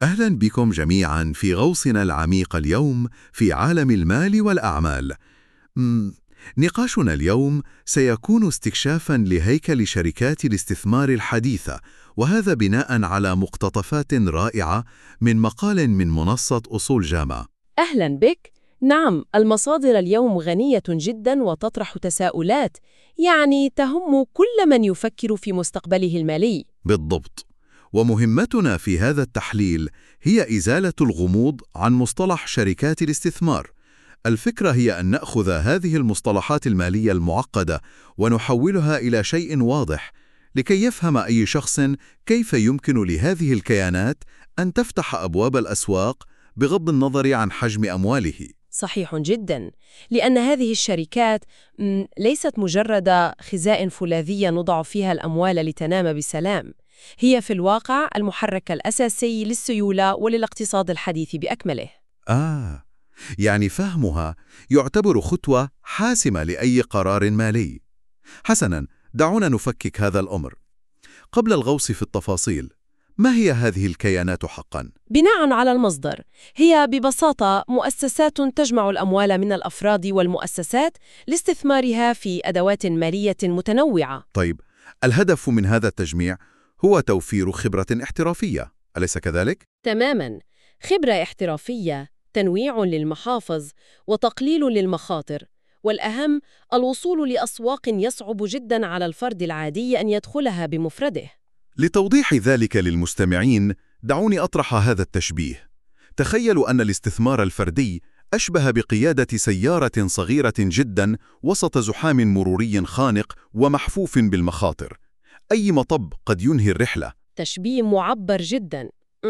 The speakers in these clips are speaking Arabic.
أهلا بكم جميعا في غوصنا العميق اليوم في عالم المال والأعمال. نقاشنا اليوم سيكون استكشافا لهيكل شركات الاستثمار الحديثة، وهذا بناء على مقتطفات رائعة من مقال من منصة أصول جاما. أهلاً بك. نعم، المصادر اليوم غنية جداً وتطرح تساؤلات تهم كل من يفكر في مستقبله المالي. بالضبط، ومهمتنا في هذا التحليل هي إزالة الغموض عن مصطلح شركات الاستثمار. الفكرة هي أن نأخذ هذه المصطلحات المالية المعقدة ونحولها إلى شيء واضح، لكي يفهم أي شخص كيف يمكن لهذه الكيانات أن تفتح أبواب الأسواق بغض النظر عن حجم أمواله. صحيح جداً، لأن هذه الشركات ليست مجرد خزائن فولاذية نضع فيها الأموال لتنام بسلام. هي في الواقع المحرك الأساسي للسيولة وللاقتصاد الحديث بأكمله. يعني فهمها يعتبر خطوة حاسمة لأي قرار مالي. حسناً، دعونا نفكك هذا الأمر. قبل الغوص في التفاصيل، ما هي هذه الكيانات حقاً؟ بناء على المصدر، هي ببساطة مؤسسات تجمع الأموال من الأفراد والمؤسسات لاستثمارها في أدوات مالية متنوعة. طيب، الهدف من هذا التجميع هو توفير خبرة احترافية، أليس كذلك؟ تماماً، خبرة احترافية، تنويع للمحافظ، وتقليل للمخاطر، والأهم الوصول لأسواق يصعب جداً على الفرد العادي أن يدخلها بمفرده. لتوضيح ذلك للمستمعين، دعوني أطرح هذا التشبيه. تخيلوا أن الاستثمار الفردي أشبه بقيادة سيارة صغيرة جداً وسط زحام مروري خانق ومحفوف بالمخاطر. أي مطب قد ينهي الرحلة. تشبيه معبر جداً.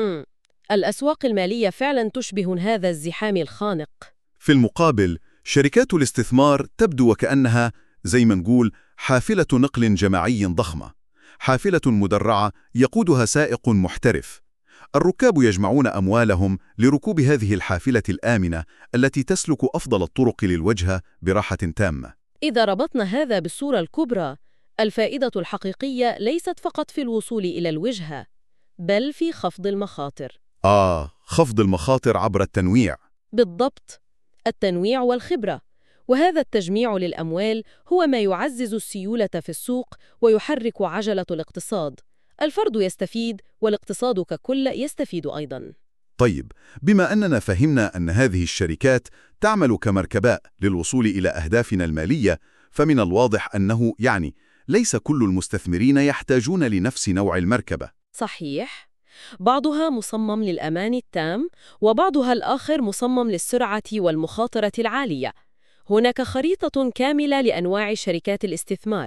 الأسواق المالية فعلاً تشبه هذا الزحام الخانق. في المقابل، شركات الاستثمار تبدو وكأنها زي ما نقول حافلة نقل جماعي ضخمة، حافلة مدرعة يقودها سائق محترف. الركاب يجمعون أموالهم لركوب هذه الحافلة الآمنة التي تسلك أفضل الطرق للوجهة براحة تامة. إذا ربطنا هذا بالصورة الكبرى، الفائدة الحقيقية ليست فقط في الوصول إلى الوجهة، بل في خفض المخاطر. خفض المخاطر عبر التنويع. بالضبط، التنويع والخبرة، وهذا التجميع للأموال هو ما يعزز السيولة في السوق ويحرك عجلة الاقتصاد. الفرد يستفيد والاقتصاد ككل يستفيد أيضاً. طيب، بما أننا فهمنا أن هذه الشركات تعمل كمركباء للوصول إلى أهدافنا المالية، فمن الواضح أنه ليس كل المستثمرين يحتاجون لنفس نوع المركبة. صحيح، بعضها مصمم للأمان التام، وبعضها الآخر مصمم للسرعة والمخاطرة العالية. هناك خريطة كاملة لأنواع شركات الاستثمار.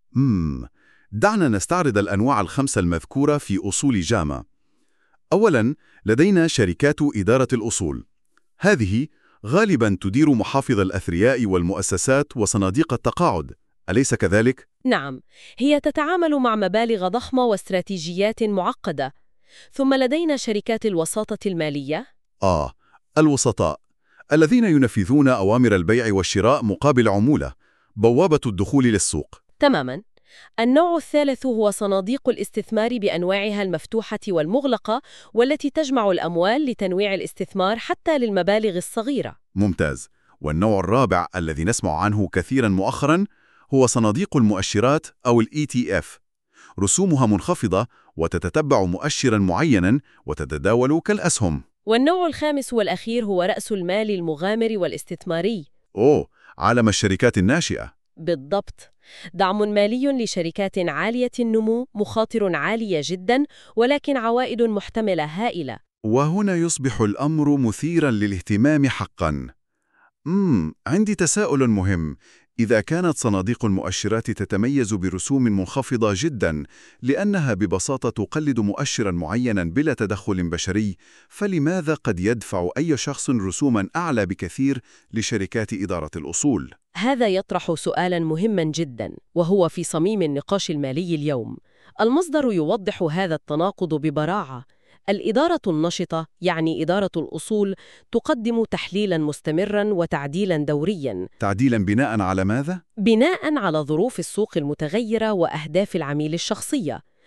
دعنا نستعرض الأنواع الخمسة المذكورة في أصول جاما. أولاً، لدينا شركات إدارة الأصول. هذه غالباً تدير محافظ الأثرياء والمؤسسات وصناديق التقاعد، أليس كذلك؟ نعم، هي تتعامل مع مبالغ ضخمة واستراتيجيات معقدة. ثم لدينا شركات الوساطة المالية. الوسطاء الذين ينفذون أوامر البيع والشراء مقابل عمولة، بوابة الدخول للسوق. تماماً. النوع الثالث هو صناديق الاستثمار بأنواعها المفتوحة والمغلقة، والتي تجمع الأموال لتنويع الاستثمار حتى للمبالغ الصغيرة. ممتاز. والنوع الرابع الذي نسمع عنه كثيراً مؤخراً هو صناديق المؤشرات أو ETF. رسومها منخفضة وتتبع مؤشراً معيناً وتتداول كالأسهم. والنوع الخامس والأخير هو رأس المال المغامر والاستثماري. عالم الشركات الناشئة. بالضبط، دعم مالي لشركات عالية النمو، مخاطر عالية جداً ولكن عوائد محتملة هائلة. وهنا يصبح الأمر مثيراً للاهتمام حقاً. عندي تساؤل مهم. إذا كانت صناديق المؤشرات تتميز برسوم منخفضة جداً لأنها ببساطة تقلد مؤشراً معيناً بلا تدخل بشري، فلماذا قد يدفع أي شخص رسوماً أعلى بكثير لشركات إدارة الأصول؟ هذا يطرح سؤالاً مهماً جداً، وهو في صميم النقاش المالي اليوم. المصدر يوضح هذا التناقض ببراعة. الإدارة النشطة، إدارة الأصول، تقدم تحليلاً مستمراً وتعديلاً دورياً. تعديلاً بناء على ماذا؟ بناء على ظروف السوق المتغيرة وأهداف العميل الشخصية،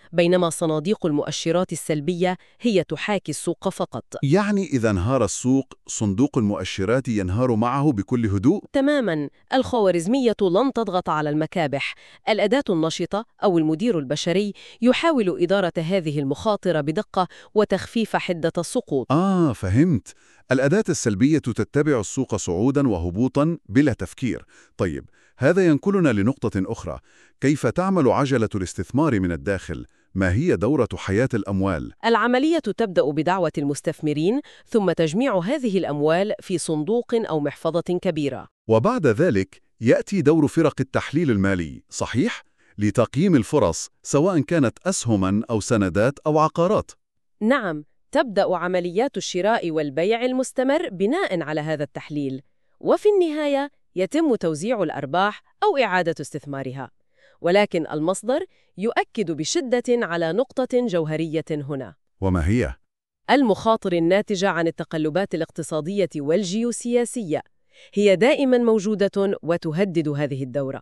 بينما صناديق المؤشرات السلبية هي تحاكي السوق فقط. يعني إذا انهار السوق، صندوق المؤشرات ينهار معه بكل هدوء؟ تماماً، الخوارزمية لن تضغط على المكابح. الأداة النشطة أو المدير البشري يحاول إدارة هذه المخاطر بدقة وتخفيف حدة السقوط. فهمت. الأداة السلبية تتبع السوق صعوداً وهبوطاً بلا تفكير. طيب، هذا ينقلنا لنقطة أخرى. كيف تعمل عجلة الاستثمار من الداخل؟ ما هي دورة حياة الأموال؟ العملية تبدأ بدعوة المستثمرين ثم تجميع هذه الأموال في صندوق أو محفظة كبيرة. وبعد ذلك يأتي دور فرق التحليل المالي، صحيح؟ لتقييم الفرص، سواء كانت أسهماً أو سندات أو عقارات. نعم، تبدأ عمليات الشراء والبيع المستمر بناء على هذا التحليل، وفي النهاية يتم توزيع الأرباح أو إعادة استثمارها. ولكن المصدر يؤكد بشدة على نقطة جوهرية هنا: وما هي؟ المخاطر الناتجة عن التقلبات الاقتصادية والجيوسياسية هي دائما موجودة وتهدد هذه الدورة.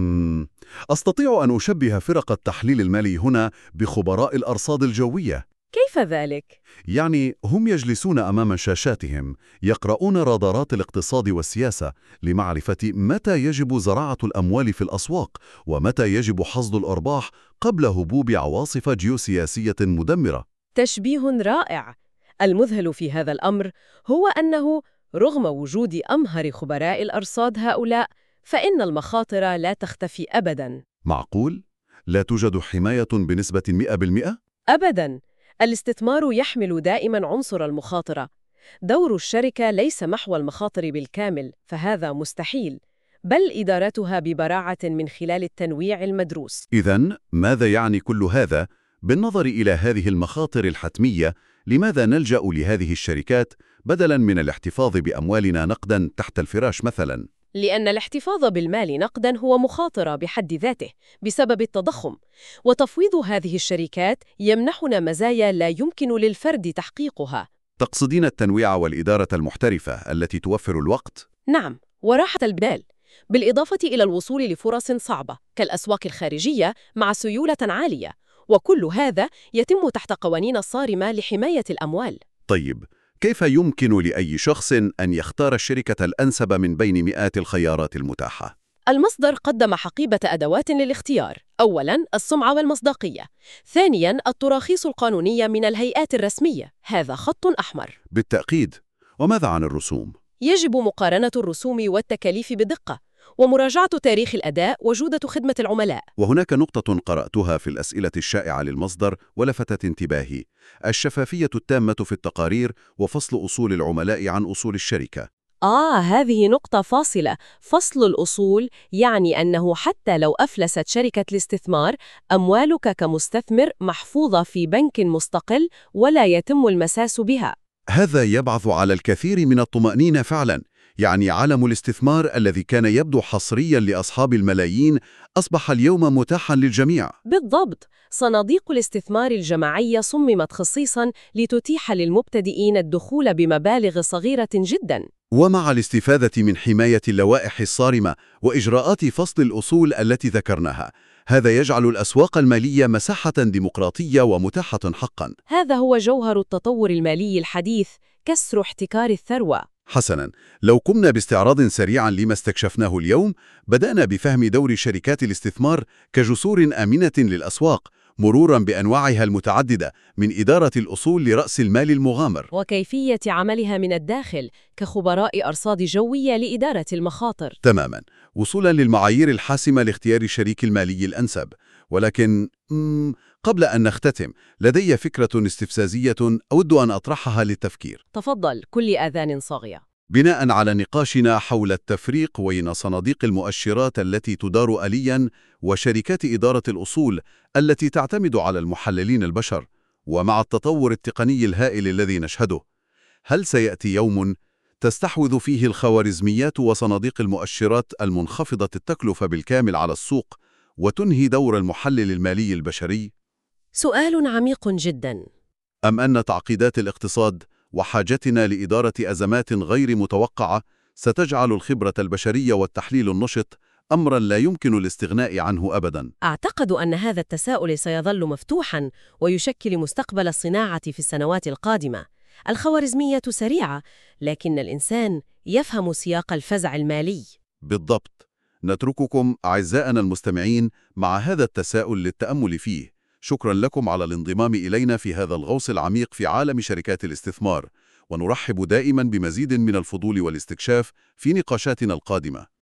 أستطيع أن أشبه فرق التحليل المالي هنا بخبراء الأرصاد الجوية. كيف ذلك؟ يعني هم يجلسون أمام شاشاتهم، يقرؤون رادارات الاقتصاد والسياسة لمعرفة متى يجب زراعة الأموال في الأسواق ومتى يجب حصد الأرباح قبل هبوب عواصف جيوسياسية مدمرة. تشبيه رائع. المذهل في هذا الأمر هو أنه رغم وجود أمهر خبراء الأرصاد هؤلاء، فإن المخاطر لا تختفي أبداً. معقول؟ لا توجد حماية بنسبة 100%؟ أبداً. الاستثمار يحمل دائماً عنصر المخاطرة. دور الشركة ليس محو المخاطر بالكامل، فهذا مستحيل، بل إدارتها ببراعة من خلال التنويع المدروس. إذن ماذا يعني كل هذا؟ بالنظر إلى هذه المخاطر الحتمية، لماذا نلجأ لهذه الشركات بدلاً من الاحتفاظ بأموالنا نقداً تحت الفراش مثلاً؟ لأن الاحتفاظ بالمال نقداً هو مخاطرة بحد ذاته بسبب التضخم، وتفويض هذه الشركات يمنحنا مزايا لا يمكن للفرد تحقيقها. تقصدين التنويع والإدارة المحترفة التي توفر الوقت؟ نعم، وراحة البال، بالإضافة إلى الوصول لفرص صعبة كالأسواق الخارجية مع سيولة عالية، وكل هذا يتم تحت قوانين صارمة لحماية الأموال. طيب، كيف يمكن لأي شخص أن يختار الشركة الأنسب من بين مئات الخيارات المتاحة؟ المصدر قدم حقيبة أدوات للاختيار. أولاً، السمعة والمصداقية. ثانياً، التراخيص القانونية من الهيئات الرسمية، هذا خط أحمر. بالتأكيد. وماذا عن الرسوم؟ يجب مقارنة الرسوم والتكاليف بدقة، ومراجعة تاريخ الأداء وجودة خدمة العملاء. وهناك نقطة قرأتها في الأسئلة الشائعة للمصدر ولفتت انتباهي: الشفافية التامة في التقارير وفصل أصول العملاء عن أصول الشركة. هذه نقطة فاصلة. فصل الأصول يعني أنه حتى لو أفلست شركة الاستثمار، أموالك كمستثمر محفوظة في بنك مستقل ولا يتم المساس بها. هذا يبعث على الكثير من الطمأنينة فعلا. يعني عالم الاستثمار الذي كان يبدو حصريا لأصحاب الملايين أصبح اليوم متاحا للجميع. بالضبط، صناديق الاستثمار الجماعية صممت خصيصاً لتتيح للمبتدئين الدخول بمبالغ صغيرة جداً. ومع الاستفادة من حماية اللوائح الصارمة وإجراءات فصل الأصول التي ذكرناها، هذا يجعل الأسواق المالية مساحة ديمقراطية ومتاحة حقاً. هذا هو جوهر التطور المالي الحديث، كسر احتكار الثروة. حسناً، لو قمنا باستعراض سريعاً لما استكشفناه اليوم، بدأنا بفهم دور شركات الاستثمار كجسور آمنة للأسواق، مروراً بأنواعها المتعددة من إدارة الأصول لرأس المال المغامر، وكيفية عملها من الداخل كخبراء أرصاد جوية لإدارة المخاطر. تماماً، وصولاً للمعايير الحاسمة لاختيار الشريك المالي الأنسب. ولكن قبل أن نختتم، لدي فكرة استفزازية أود أن أطرحها للتفكير. تفضل، كل آذان صاغية. بناء على نقاشنا حول التفريق بين صناديق المؤشرات التي تدار آلياً وشركات إدارة الأصول التي تعتمد على المحللين البشر، ومع التطور التقني الهائل الذي نشهده، هل سيأتي يوم تستحوذ فيه الخوارزميات وصناديق المؤشرات المنخفضة التكلفة بالكامل على السوق وتنهي دور المحلل المالي البشري؟ سؤال عميق جداً. أم أن تعقيدات الاقتصاد وحاجتنا لإدارة أزمات غير متوقعة ستجعل الخبرة البشرية والتحليل النشط أمرا لا يمكن الاستغناء عنه أبدا. أعتقد أن هذا التساؤل سيظل مفتوحاً ويشكل مستقبل الصناعة في السنوات القادمة. الخوارزمية سريعة، لكن الإنسان يفهم سياق الفزع المالي. بالضبط. نترككم أعزائنا المستمعين مع هذا التساؤل للتأمل فيه. شكرا لكم على الانضمام إلينا في هذا الغوص العميق في عالم شركات الاستثمار، ونرحب دائما بمزيد من الفضول والاستكشاف في نقاشاتنا القادمة.